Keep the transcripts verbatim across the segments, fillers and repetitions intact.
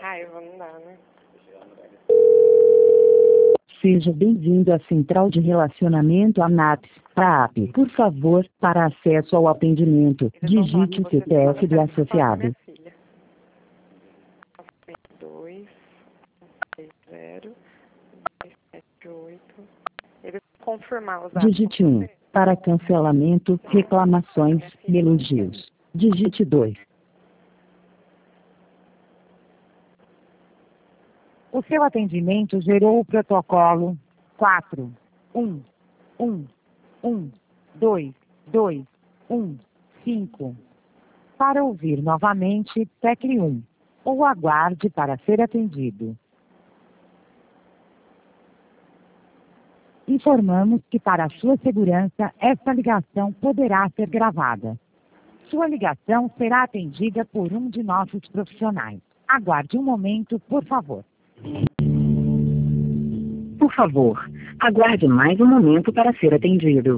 raiva, não dá, né? Seja bem-vindo à Central de Relacionamento ANAPS, A A P. Por favor, para acesso ao atendimento, digite o C P F do associado. dois, seis, zero, dois, sete, oito. Ele confirmar os dados. Digite um. Para cancelamento, reclamações e elogios. Digite dois. O seu atendimento gerou o protocolo quatro, um, um, um, dois, dois, um, cinco. Para ouvir novamente, tecle um, ou aguarde para ser atendido. Informamos que, para a sua segurança, esta ligação poderá ser gravada. Sua ligação será atendida por um de nossos profissionais. Aguarde um momento, por favor. Por favor, aguarde mais um momento para ser atendido.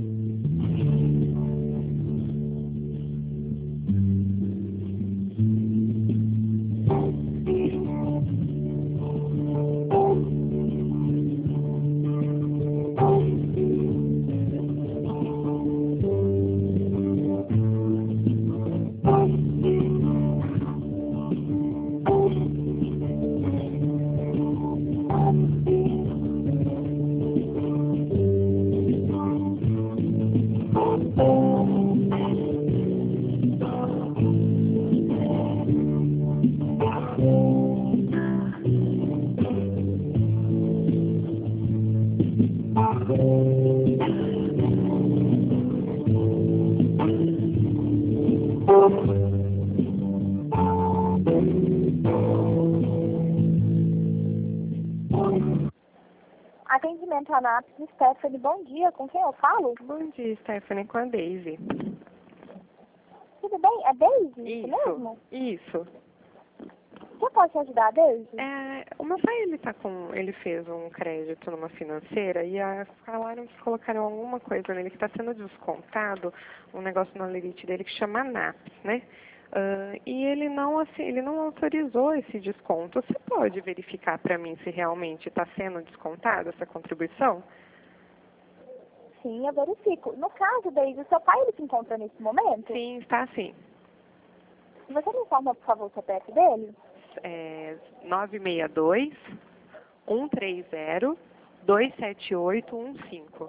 Atendimento ANAPS, Stephanie, bom dia, com quem eu falo? Bom dia, Stephanie, com a Daisy. Tudo bem? É Daisy? Isso, mesmo? isso. Você pode te ajudar, Daisy? É, o meu pai, ele tá com, ele fez um crédito numa financeira e a, falaram que colocaram alguma coisa nele que está sendo descontado, um negócio na limite dele que chama ANAPS, né? Uh, e ele não, assim, ele não autorizou esse desconto. Você pode verificar para mim se realmente está sendo descontada essa contribuição? Sim, eu verifico. No caso, Daisy, o seu pai ele se encontra nesse momento? Sim, está sim. Você me informa, por favor, o C P F dele? É nove seis dois, um três zero, dois sete oito um cinco.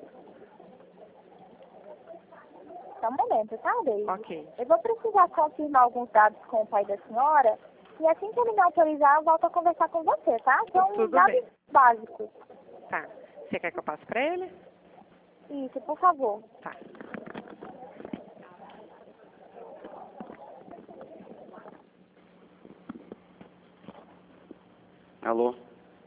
Só um momento, tá, Daisy? Ok. Eu vou precisar confirmar alguns dados com o pai da senhora e assim que ele me autorizar, eu volto a conversar com você, tá? São Tudo dados bem. básicos. Tá. Você quer que eu passe para ele? Isso, por favor. Tá. Alô?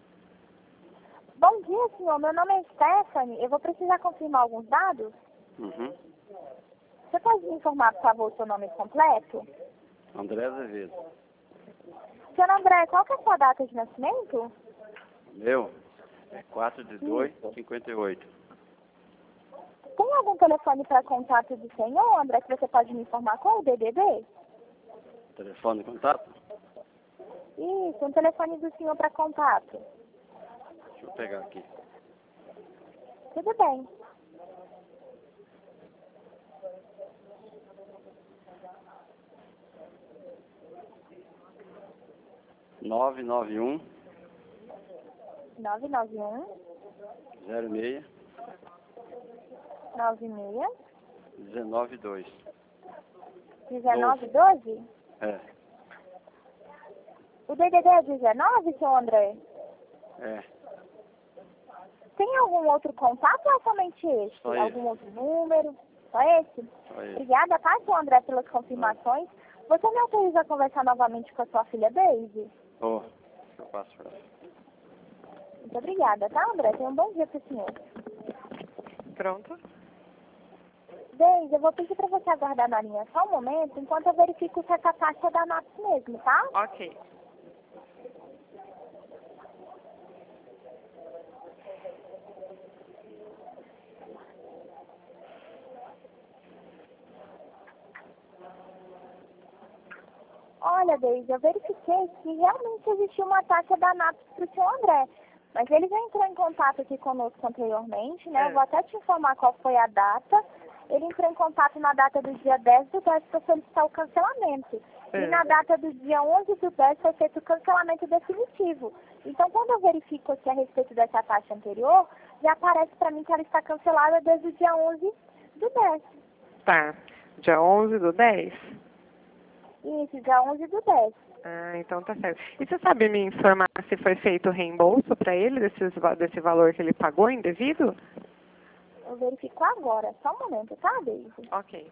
Bom dia, senhor. Meu nome é Stephanie. Eu vou precisar confirmar alguns dados? Uhum. Você pode me informar, por favor, o seu nome completo? André Azevedo. Senhor André, qual que é a sua data de nascimento? Meu? É quatro de dois, cinquenta e oito. Tem algum telefone para contato do senhor, André, que você pode me informar qual é o D D D? Telefone de contato? Isso, um telefone do senhor para contato. Deixa eu pegar aqui. Tudo bem. nove nove um, nove nove um, zero seis, nove seis, dezenove dois. dezenove doze? É, O D D D é dezenove, senhor André? é. Tem algum outro contato ou é somente esse? Só Algum esse. outro número? Só esse? Só esse. Obrigada, tá, senhor André, pelas confirmações. Você me autoriza a conversar novamente com a sua filha Daisy? Ô, eu passo pra ela. Muito obrigada, tá, André? Tenha um bom dia para o senhor. Pronto? Daisy, eu vou pedir para você aguardar na linha só um momento, enquanto eu verifico se essa taxa é da ANAPS mesmo, tá? Ok. Olha, Deise, eu verifiquei que realmente existiu uma taxa da NAPS para o senhor André. Mas ele já entrou em contato aqui conosco anteriormente, né? É. Eu vou até te informar qual foi a data. Ele entrou em contato na data do dia dez do dez para solicitar o cancelamento. É. E na data do dia onze do dez foi feito o cancelamento definitivo. Então, quando eu verifico aqui a respeito dessa taxa anterior, já aparece para mim que ela está cancelada desde o dia onze do dez. Tá. Dia onze do dez? Isso, dia onze do dez. Ah, então tá certo. E você sabe me informar se foi feito o reembolso para ele desses, va- desse valor que ele pagou indevido? Eu verifico agora. Só um momento, tá, Deise? Ok.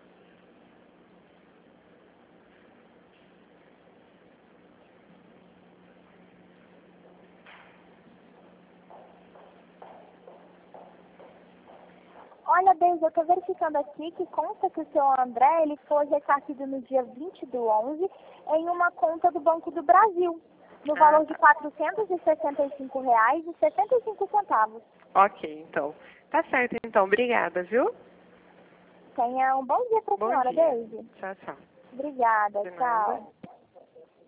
Olha, Deise, eu estou verificando aqui que consta que o seu André ele foi ressarcido no dia vinte do onze em uma conta do Banco do Brasil, no Ah, valor de tá. quatrocentos e sessenta e cinco reais e setenta e cinco centavos. Ok, então. Tá certo, então. Obrigada, viu? Tenha um bom dia para a Bom senhora, dia. Deise. Tchau, tchau. Obrigada, De tchau. nada.